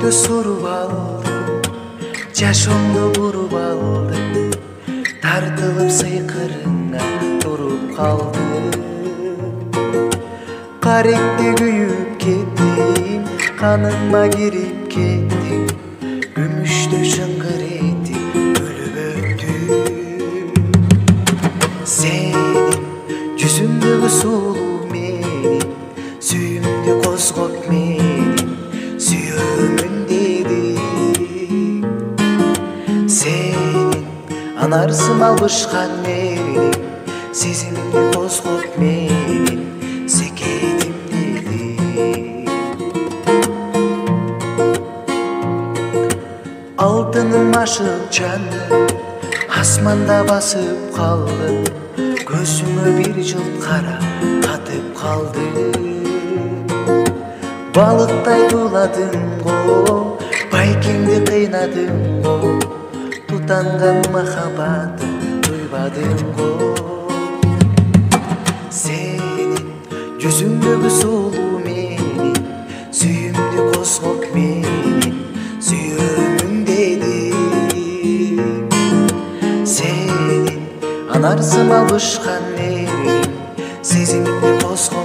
Жүзүңдү суруп алдым, жашоомду буруп алдым, тартылып сыйкырыңа туруп калдым. Каректе күйүп кеттим, каныма кирип кеттим, күмүштөй шыңгыр этип өлүп өттүм. Сенин жүзүңдөгү сулуу менин сүйүмдү козгоп менин сүйөмүн дедим. Сенин анарсым албышкан эриң сезимимди козгоп менин секедим дедим. Алтыным ашып жаным, асманда басып калдым, көзүмө бир жылт кара катып калды. Балыктай туладың го, байкеңди кыйнадың го, тутанган махабатын туйбадың го. Сенин жүзүңдөгү сулуу менин сүйүмдү козгоп менин сүйөмүн дедим. Сенин анарсым албышкан эриң сезимимди козгоп